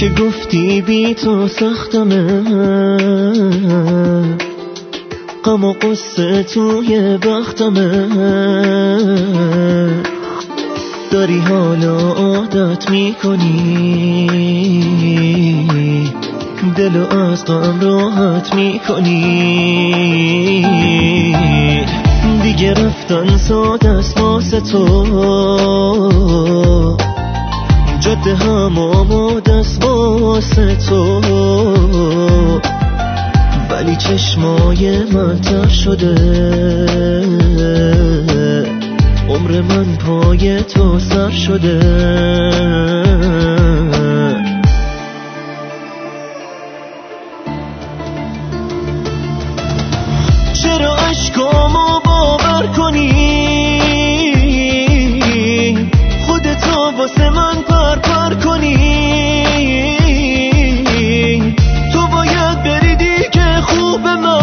که گفتی بی تو سختمه، غم و قصه توی بختمه، داری حالا عادت میکنی، دلو از غم راحت میکنی. دیگه رفتن ساده است واسه تو، جاده هم آماده است واسه تو، ولی چشمای من تر شده، عمر من پای تو سر شده. چرا عشقامو باور کنی، خودتو واسه من پر کنی. تو باید بری دیگه خوب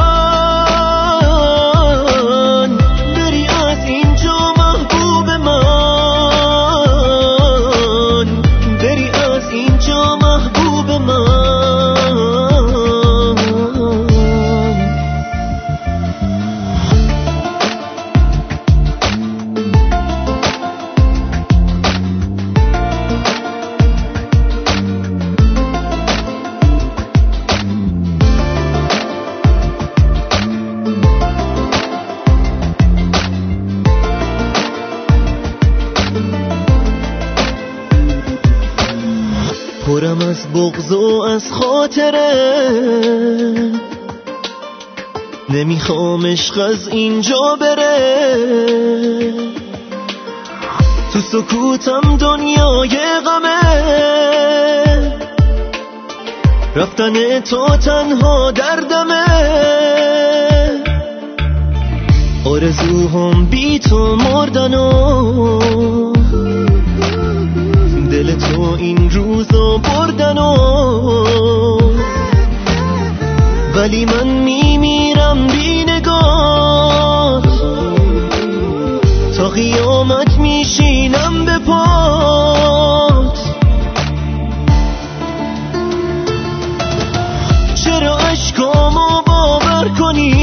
من، بری از اینجا محبوب من، بری از اینجا محبوب من. پرم از بغض و از خاطره، نمیخوام عشق از اینجا بره. تو سکوتم دنیای غمه، رفتن تو تنها دردمه. آرزوهم بی تو مردن و دل تو این روزا بردن و، ولی من میمیرم بی نگاه، تا قیامت میشینم به پات. چرا عشقامو باور کنی،